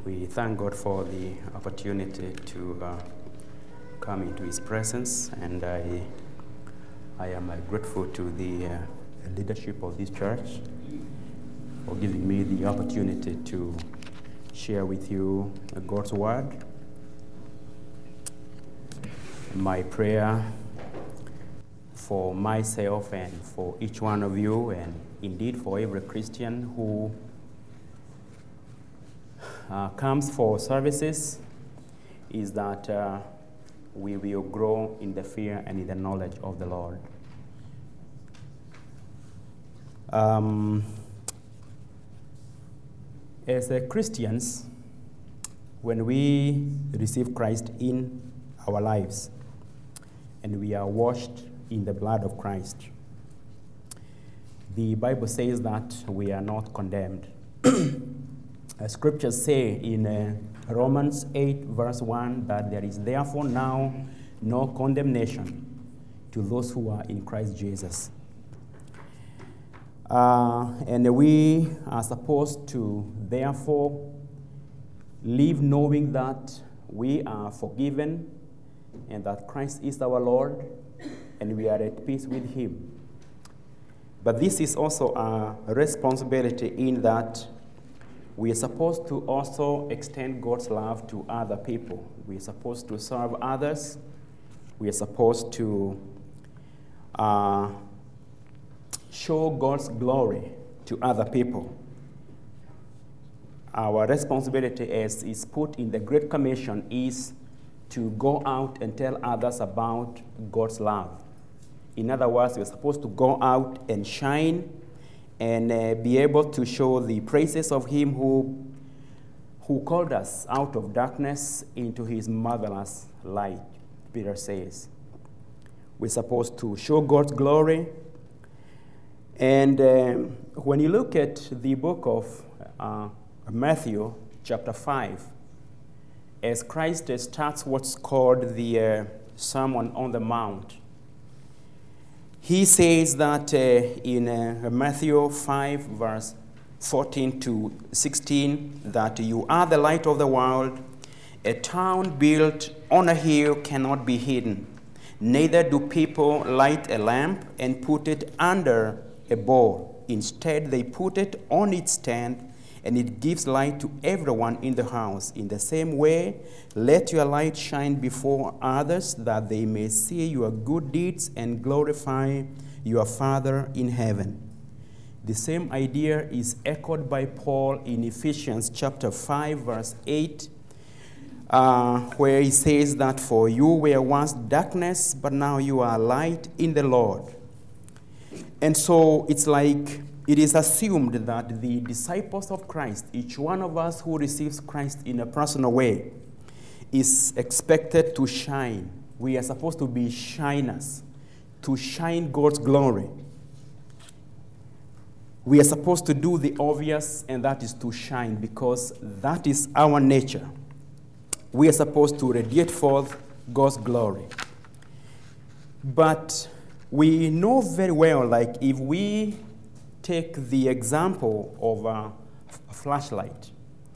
We thank God for the opportunity to come into His presence, and I am grateful to the leadership of this church for giving me the opportunity to share with you God's Word. My prayer for myself and for each one of you, and indeed for every Christian who comes for services, is that we will grow in the fear and in the knowledge of the Lord. As Christians, when we receive Christ in our lives and we are washed in the blood of Christ, the Bible says that we are not condemned. Scriptures say in Romans 8 verse 1 that there is therefore now no condemnation to those who are in Christ Jesus. And we are supposed to therefore live knowing that we are forgiven and that Christ is our Lord and we are at peace with Him. But this is also a responsibility in that we are supposed to also extend God's love to other people. We are supposed to serve others. We are supposed to show God's glory to other people. Our responsibility, as is put in the Great Commission, is to go out and tell others about God's love. In other words, we're supposed to go out and shine and be able to show the praises of Him who called us out of darkness into His marvelous light, Peter says. We're supposed to show God's glory. And when you look at the book of Matthew, chapter 5, as Christ starts what's called the Sermon on the Mount, He says that in Matthew 5, verse 14 to 16, that you are the light of the world. A town built on a hill cannot be hidden. Neither do people light a lamp and put it under a bowl. Instead, they put it on its stand, and it gives light to everyone in the house. In the same way, let your light shine before others, that they may see your good deeds and glorify your Father in heaven. The same idea is echoed by Paul in Ephesians chapter 5, verse 8, where he says that for you were once darkness, but now you are light in the Lord. And so it's like it is assumed that the disciples of Christ, each one of us who receives Christ in a personal way, is expected to shine. We are supposed to be shiners, to shine God's glory. We are supposed to do the obvious, and that is to shine, because that is our nature. We are supposed to radiate forth God's glory. But we know very well, like if we take the example of a flashlight,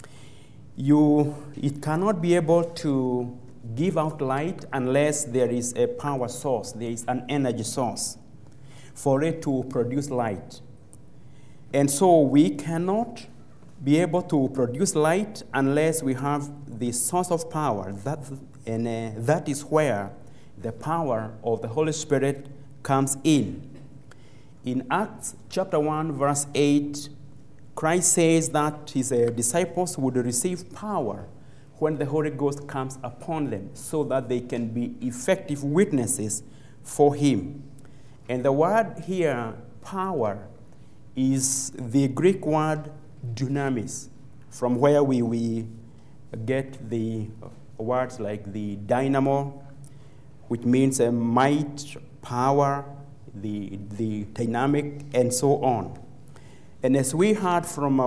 it cannot be able to give out light unless there is a power source, there is an energy source for it to produce light. And so we cannot be able to produce light unless we have the source of power. That is where the power of the Holy Spirit comes in. In Acts chapter 1, verse 8, Christ says that His disciples would receive power when the Holy Ghost comes upon them, so that they can be effective witnesses for Him. And the word here, power, is the Greek word dunamis, from where we get the words like the dynamo, which means a might, power, the dynamic, and so on. And as we heard from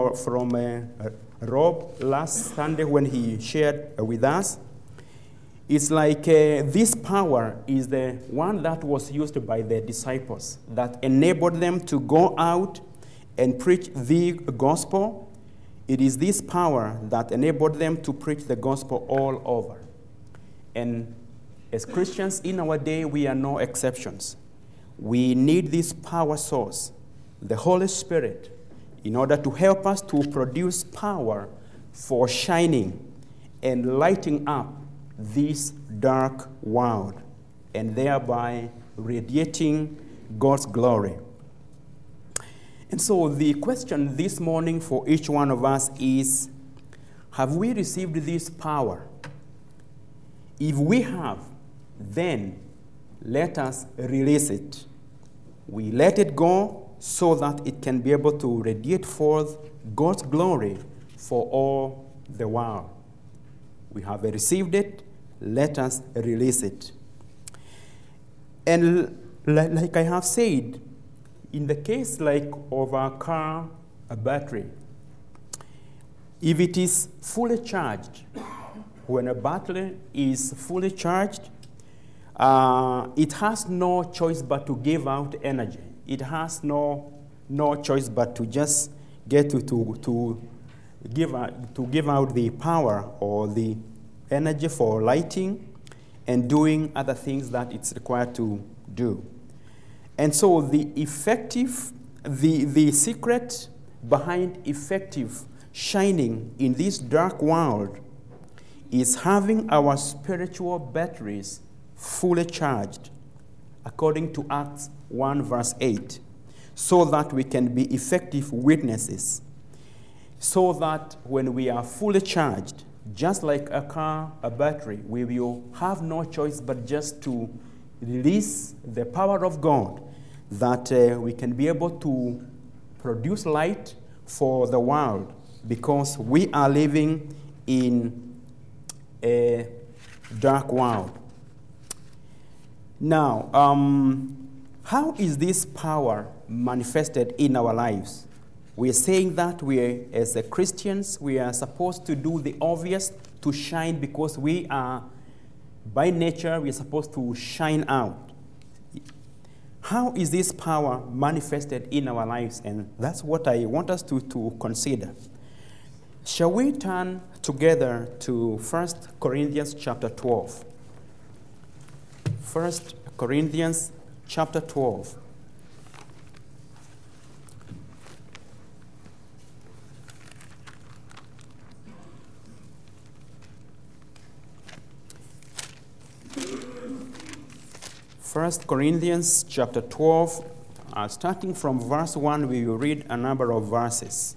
Rob last Sunday when he shared with us, it's like this power is the one that was used by the disciples that enabled them to go out and preach the gospel It is this power that enabled them to preach the gospel all over. And as Christians in our day, we are no exceptions. We need this power source, the Holy Spirit, in order to help us to produce power for shining and lighting up this dark world, and thereby radiating God's glory. And so the question this morning for each one of us is, have we received this power? If we have, then let us release it. We let it go so that it can be able to radiate forth God's glory for all the world. We have received it, let us release it. And like I have said, in the case like of a car, a battery, if it is fully charged, when a battery is fully charged, it has no choice but to give out energy. It has no choice but to just get to give out the power or the energy for lighting and doing other things that it's required to do. And so the secret behind effective shining in this dark world is having our spiritual batteries fully charged, according to Acts 1 verse 8, so that we can be effective witnesses, so that when we are fully charged, just like a car, a battery, we will have no choice but just to release the power of God, that we can be able to produce light for the world, because we are living in a dark world. Now, how is this power manifested in our lives? We are saying that as Christians, we are supposed to do the obvious, to shine, because we are, by nature, we are supposed to shine out. How is this power manifested in our lives? And that's what I want us to consider. Shall we turn together to 1 Corinthians chapter 12? 1 Corinthians chapter 12. First Corinthians chapter 12, starting from verse 1, we will read a number of verses.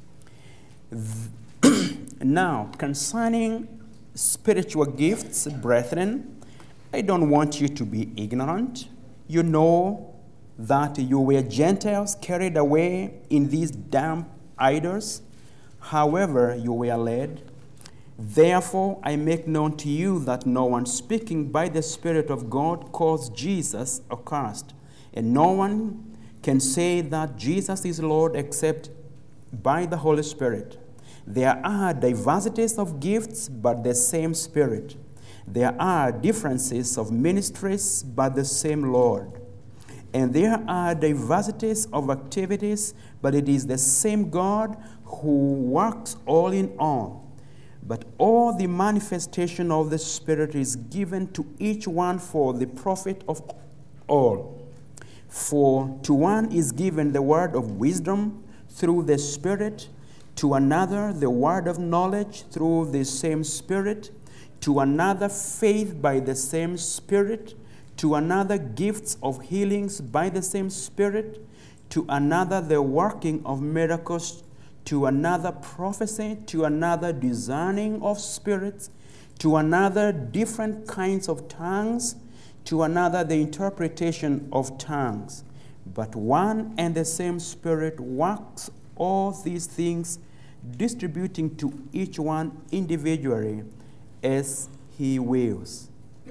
Now, concerning spiritual gifts, brethren, I don't want you to be ignorant. You know that you were Gentiles carried away in these damp idols, however you were led. Therefore, I make known to you that no one speaking by the Spirit of God calls Jesus accursed, and no one can say that Jesus is Lord except by the Holy Spirit. There are diversities of gifts, but the same Spirit. There are differences of ministries, but the same Lord. And there are diversities of activities, but it is the same God who works all in all. But all the manifestation of the Spirit is given to each one for the profit of all. For to one is given the word of wisdom through the Spirit, to another the word of knowledge through the same Spirit, to another faith by the same Spirit, to another gifts of healings by the same Spirit, to another the working of miracles, to another prophecy, to another discerning of spirits, to another different kinds of tongues, to another the interpretation of tongues. But one and the same Spirit works all these things, distributing to each one individually as he wills.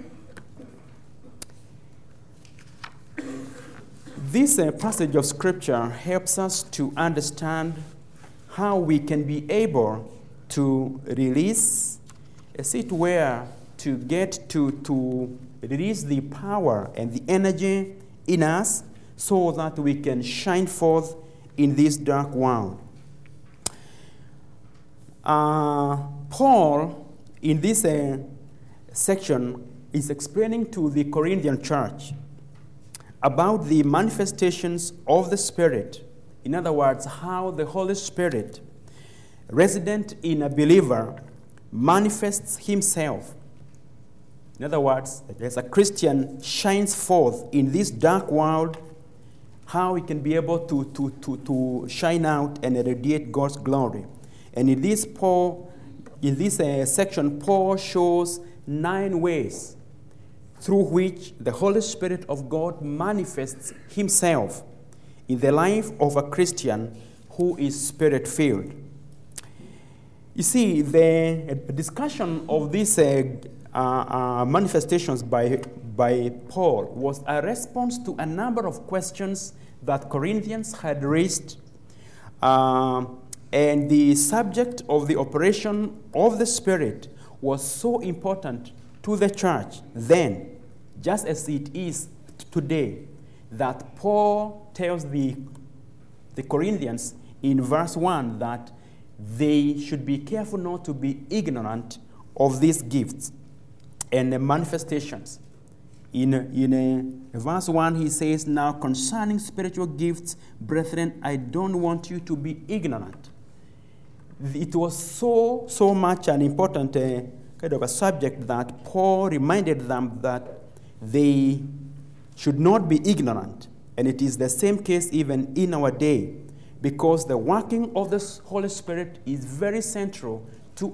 This passage of Scripture helps us to understand how we can be able to release, as it were, to get to release the power and the energy in us so that we can shine forth in this dark world. Paul, in this section, is explaining to the Corinthian church about the manifestations of the Spirit. In other words, how the Holy Spirit, resident in a believer, manifests himself. In other words, as a Christian shines forth in this dark world, how he can be able to shine out and radiate God's glory. And in this section, Paul shows 9 ways through which the Holy Spirit of God manifests himself in the life of a Christian who is Spirit-filled. You see, the discussion of these manifestations by Paul was a response to a number of questions that Corinthians had raised, and the subject of the operation of the Spirit was so important to the church then, just as it is today, that Paul tells the Corinthians in verse 1 that they should be careful not to be ignorant of these gifts and the manifestations. In verse 1, he says, "Now concerning spiritual gifts, brethren, I don't want you to be ignorant." It was so much an important kind of a subject that Paul reminded them that they should not be ignorant. And it is the same case even in our day, because the working of the Holy Spirit is very central to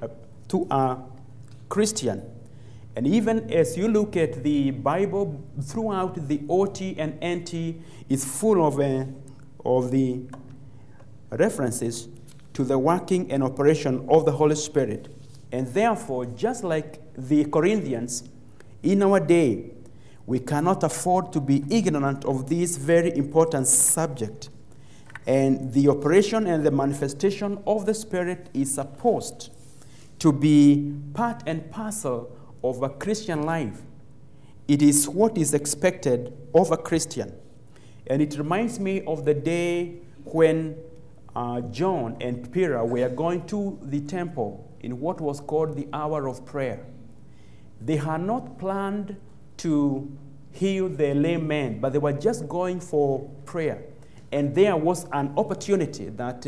a Christian. And even as you look at the Bible throughout the OT and NT, it's full of the references to the working and operation of the Holy Spirit. And therefore, just like the Corinthians, in our day, we cannot afford to be ignorant of this very important subject. And the operation and the manifestation of the Spirit is supposed to be part and parcel of a Christian life. It is what is expected of a Christian. And it reminds me of the day when John and Peter were going to the temple in what was called the hour of prayer. They had not planned to heal the lame man, but they were just going for prayer. And there was an opportunity that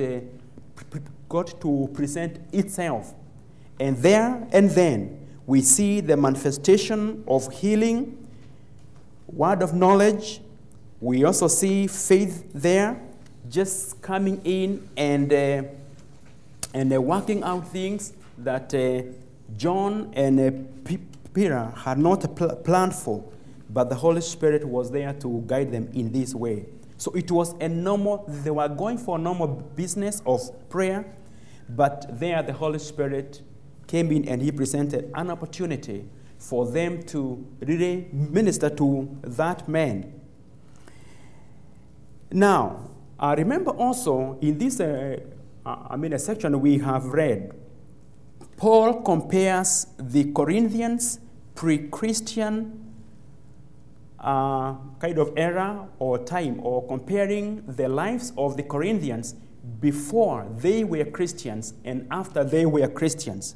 got to present itself. And there and then, we see the manifestation of healing, word of knowledge. We also see faith there, just coming in and working out things that John and Peter had not planned for, but the Holy Spirit was there to guide them in this way. So it was they were going for a normal business of prayer, but there the Holy Spirit came in and he presented an opportunity for them to really minister to that man. Now, I remember also in this a section we have read, Paul compares the Corinthians pre-Christian kind of era or time, or comparing the lives of the Corinthians before they were Christians and after they were Christians.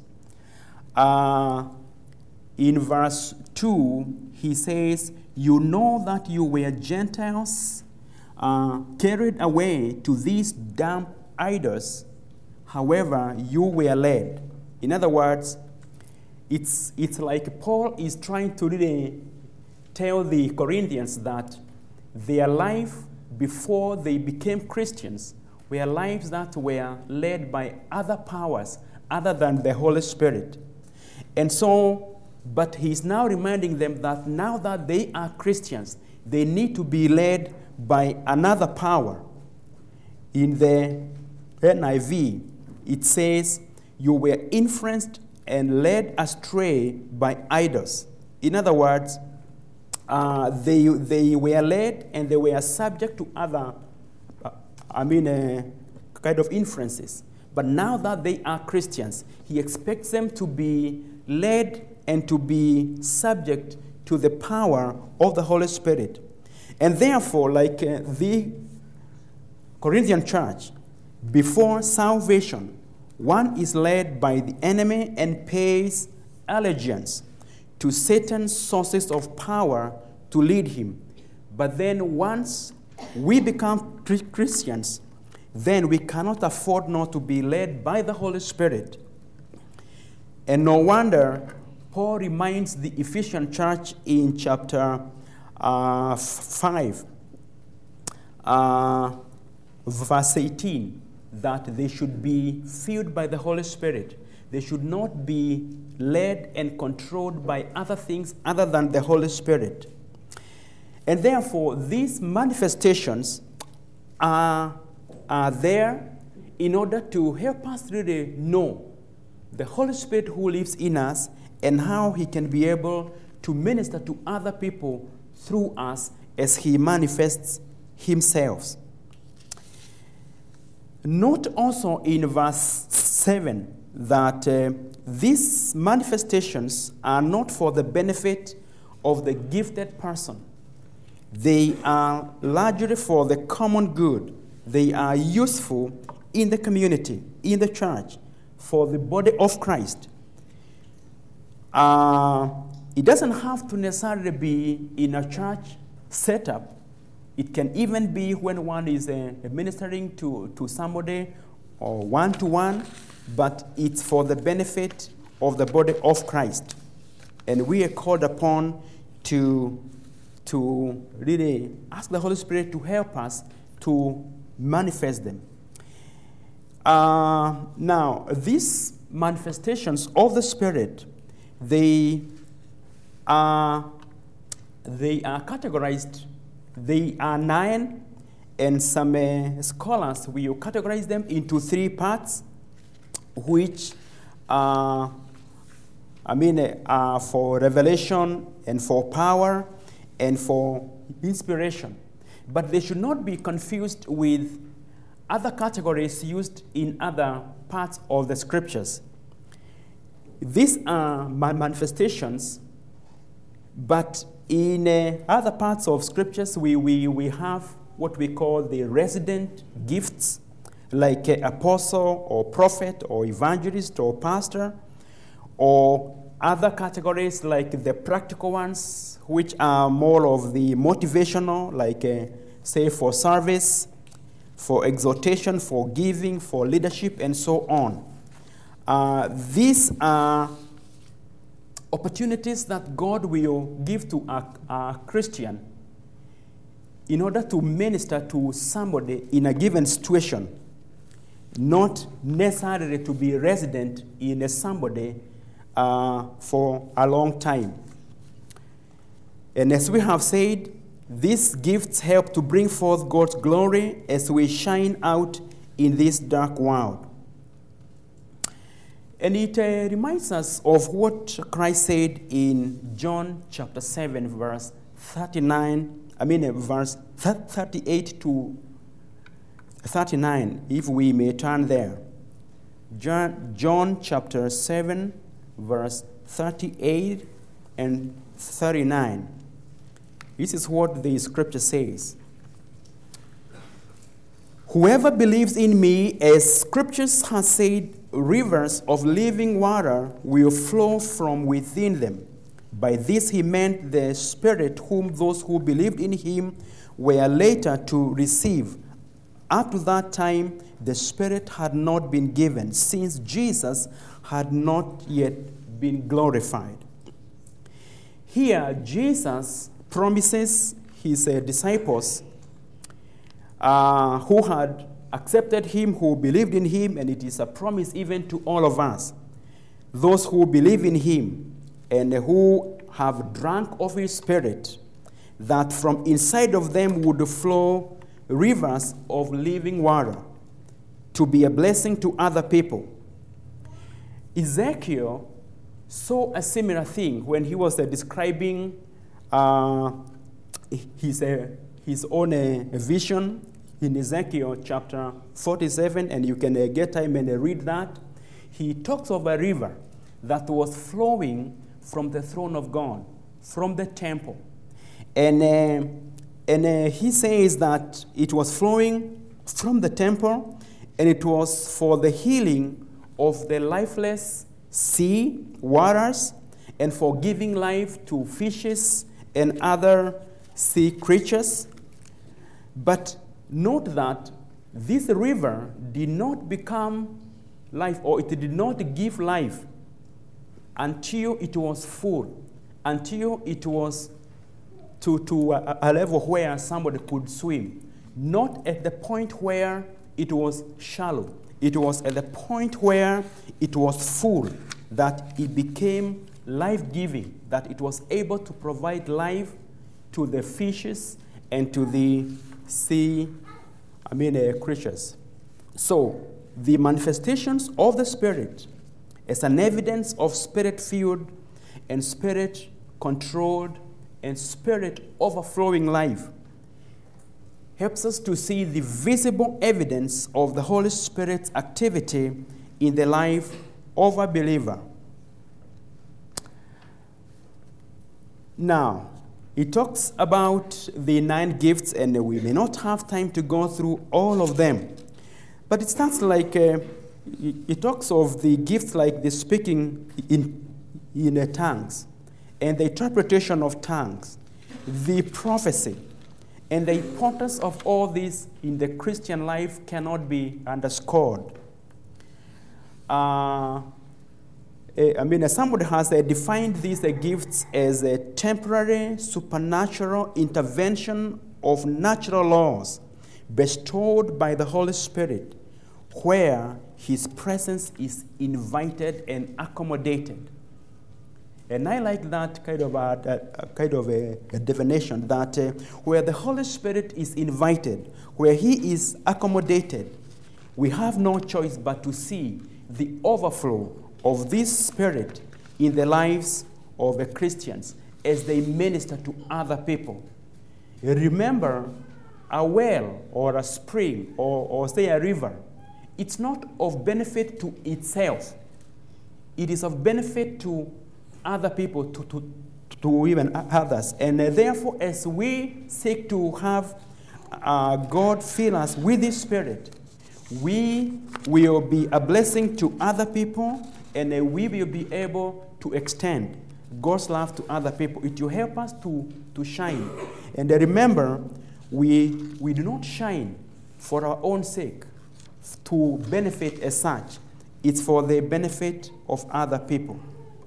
In verse 2, he says, "You know that you were Gentiles, carried away to these damp idols, however you were led." In other words, it's like Paul is trying to really tell the Corinthians that their life before they became Christians were lives that were led by other powers other than the Holy Spirit. And so, but he's now reminding them that now that they are Christians, they need to be led by another power. In the NIV, it says, "You were influenced and led astray by idols." In other words, they were led and they were subject to other, kind of influences. But now that they are Christians, he expects them to be led and to be subject to the power of the Holy Spirit. And therefore, like the Corinthian church, before salvation, One is led by the enemy and pays allegiance to Satan's sources of power to lead him. But then once we become Christians, then we cannot afford not to be led by the Holy Spirit. And no wonder Paul reminds the Ephesian church in chapter 5, verse 18, that they should be filled by the Holy Spirit. They should not be led and controlled by other things other than the Holy Spirit. And therefore, these manifestations are there in order to help us really know the Holy Spirit who lives in us and how he can be able to minister to other people through us as he manifests himself. Note also in verse 7 that these manifestations are not for the benefit of the gifted person. They are largely for the common good. They are useful in the community, in the church, for the body of Christ. It doesn't have to necessarily be in a church setup. It can even be when one is ministering to somebody or one-to-one, but it's for the benefit of the body of Christ. And we are called upon to really ask the Holy Spirit to help us to manifest them. Now, these manifestations of the Spirit, they are categorized. They are 9, and some scholars will categorize them into 3 parts, which are for revelation and for power and for inspiration. But they should not be confused with other categories used in other parts of the scriptures. These are manifestations, but in other parts of scriptures, we have what we call the resident gifts, like apostle or prophet or evangelist or pastor, or other categories like the practical ones, which are more of the motivational, like say for service, for exhortation, for giving, for leadership, and so on. These are opportunities that God will give to a Christian in order to minister to somebody in a given situation, not necessarily to be resident in somebody for a long time. And as we have said, these gifts help to bring forth God's glory as we shine out in this dark world. And it reminds us of what Christ said in John chapter 7, verse 38 to 39, if we may turn there. John chapter 7, verse 38 and 39. This is what the scripture says. Whoever believes in me, as scriptures has said, rivers of living water will flow from within them. By this he meant the Spirit whom those who believed in him were later to receive. Up to that time, the Spirit had not been given, since Jesus had not yet been glorified. Here, Jesus promises his disciples who had accepted him, who believed in him, and it is a promise even to all of us, those who believe in him and who have drunk of his Spirit, that from inside of them would flow rivers of living water to be a blessing to other people. Ezekiel saw a similar thing when he was describing his own vision in Ezekiel chapter 47, and you can get time and read that. He talks of a river that was flowing from the throne of God, from the temple. And he says that it was flowing from the temple, and it was for the healing of the lifeless sea waters and for giving life to fishes and other sea creatures. But note that this river did not become life, or it did not give life until it was full, until it was to a level where somebody could swim. Not at the point where it was shallow. It was at the point where it was full that it became life-giving, that it was able to provide life to the fishes and to the sea creatures. So the manifestations of the Spirit as an evidence of Spirit-filled and Spirit-controlled and Spirit-overflowing life helps us to see the visible evidence of the Holy Spirit's activity in the life of a believer. Now, it talks about the 9 gifts, and we may not have time to go through all of them. But it starts like, it talks of the gifts like the speaking in tongues, and the interpretation of tongues, the prophecy, and the importance of all this in the Christian life cannot be underscored. Somebody has defined these gifts as a temporary supernatural intervention of natural laws bestowed by the Holy Spirit, where His presence is invited and accommodated. And I like that kind of a definition, that where the Holy Spirit is invited, where He is accommodated, we have no choice but to see the overflow of this Spirit in the lives of the Christians as they minister to other people. Remember, a well or a spring or say a river, it's not of benefit to itself. It is of benefit to other people, to even others. And therefore, as we seek to have God fill us with His Spirit, we will be a blessing to other people, and we will be able to extend God's love to other people. It will help us to shine. And remember, we do not shine for our own sake, to benefit as such. It's for the benefit of other people.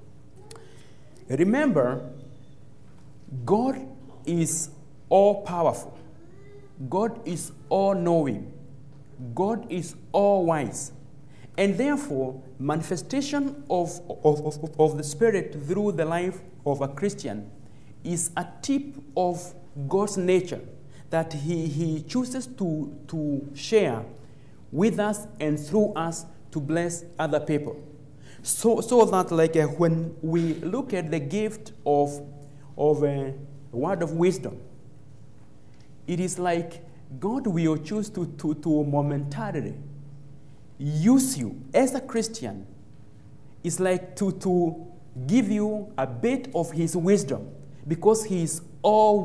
Remember, God is all-powerful. God is all-knowing. God is all-wise. And therefore, manifestation of the Spirit through the life of a Christian is a tip of God's nature that He chooses to share with us and through us to bless other people. So that when we look at the gift of a word of wisdom, it is like God will choose to momentarily use you as a Christian. It's like to give you a bit of His wisdom, because He is all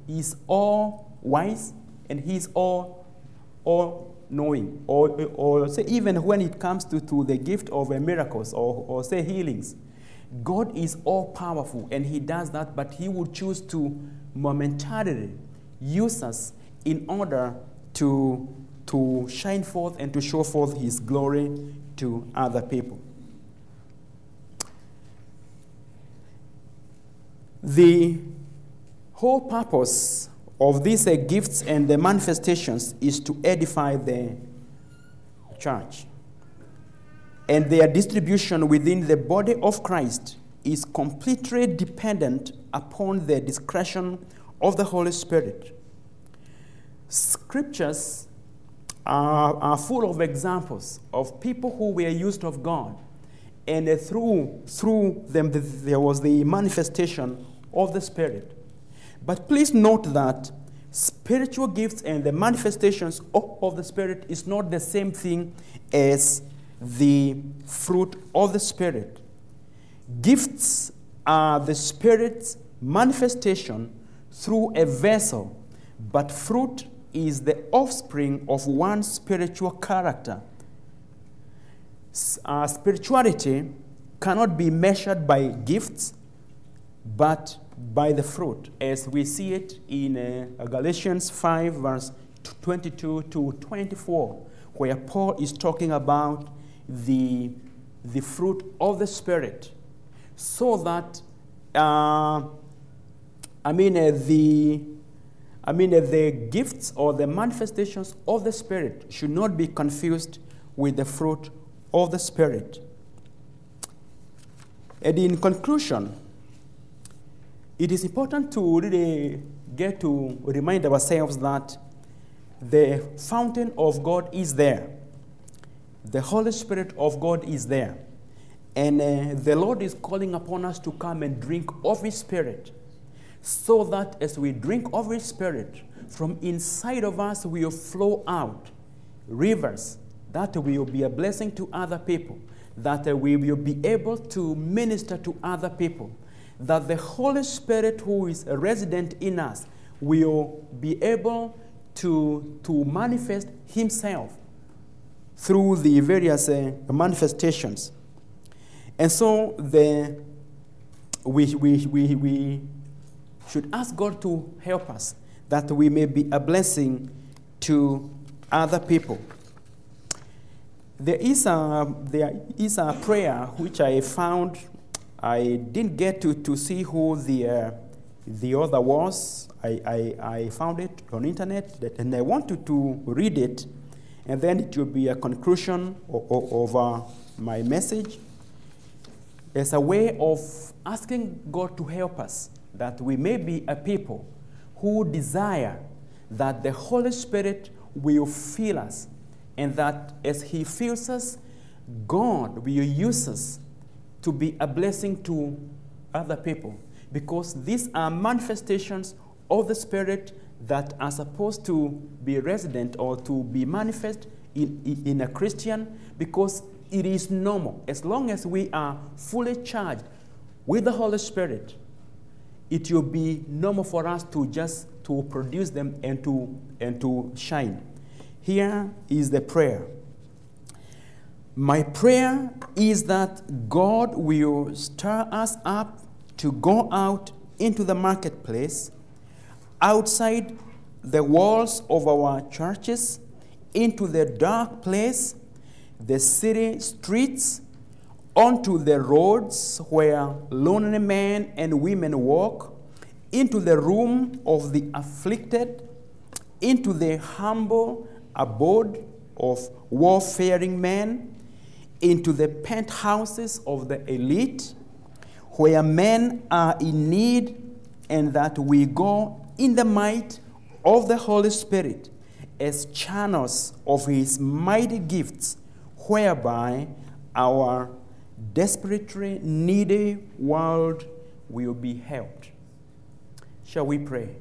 wise, and He is all knowing. Or say, even when it comes to the gift of miracles or say healings, God is all powerful, and He does that, but He would choose to momentarily use us in order to shine forth and to show forth His glory to other people. The whole purpose of these gifts and the manifestations is to edify the church. And their distribution within the body of Christ is completely dependent upon the discretion of the Holy Spirit. Scriptures are full of examples of people who were used of God, and through them there was the manifestation of the Spirit. But please note that spiritual gifts and the manifestations of the Spirit is not the same thing as the fruit of the Spirit. Gifts are the Spirit's manifestation through a vessel, but fruit is the offspring of one's spiritual character. Spirituality cannot be measured by gifts, but by the fruit, as we see it in Galatians 5, verse 22 to 24, where Paul is talking about the fruit of the Spirit, so that the gifts or the manifestations of the Spirit should not be confused with the fruit of the Spirit. And in conclusion, it is important to really get to remind ourselves that the fountain of God is there. The Holy Spirit of God is there. And the Lord is calling upon us to come and drink of His Spirit, so that as we drink of His Spirit, from inside of us will flow out rivers that will be a blessing to other people, that we will be able to minister to other people, that the Holy Spirit who is resident in us will be able to manifest Himself through the various manifestations. And so we should ask God to help us, that we may be a blessing to other people. There is a prayer which I found. I didn't get to see who the author was. I found it on internet, and I wanted to read it, and then it will be a conclusion of my message, as a way of asking God to help us, that we may be a people who desire that the Holy Spirit will fill us, and that as He fills us, God will use us to be a blessing to other people, because these are manifestations of the Spirit that are supposed to be resident or to be manifest in a Christian, because it is normal. As long as we are fully charged with the Holy Spirit, it will be normal for us to just to produce them and to shine. Here is the prayer. My prayer is that God will stir us up to go out into the marketplace, outside the walls of our churches, into the dark place, the city streets, onto the roads where lonely men and women walk, into the room of the afflicted, into the humble abode of warfaring men, into the penthouses of the elite, where men are in need, and that we go in the might of the Holy Spirit as channels of His mighty gifts, whereby our desperately needy world will be helped. Shall we pray?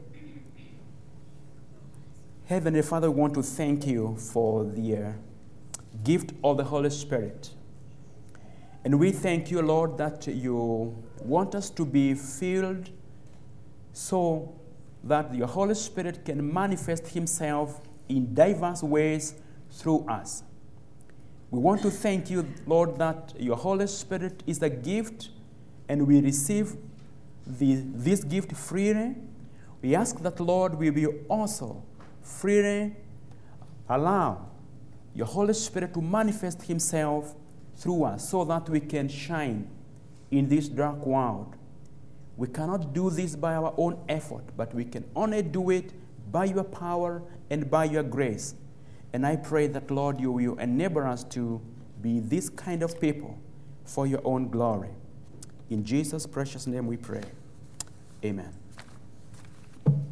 Heavenly Father, we want to thank You for the gift of the Holy Spirit. And we thank You, Lord, that You want us to be filled so that Your Holy Spirit can manifest Himself in diverse ways through us. We want to thank You, Lord, that Your Holy Spirit is a gift, and we receive this gift freely. We ask that, Lord, we will also freely allow Your Holy Spirit to manifest Himself through us, so that we can shine in this dark world. We cannot do this by our own effort, but we can only do it by Your power and by Your grace. And I pray that, Lord, You will enable us to be this kind of people for Your own glory. In Jesus' precious name we pray. Amen.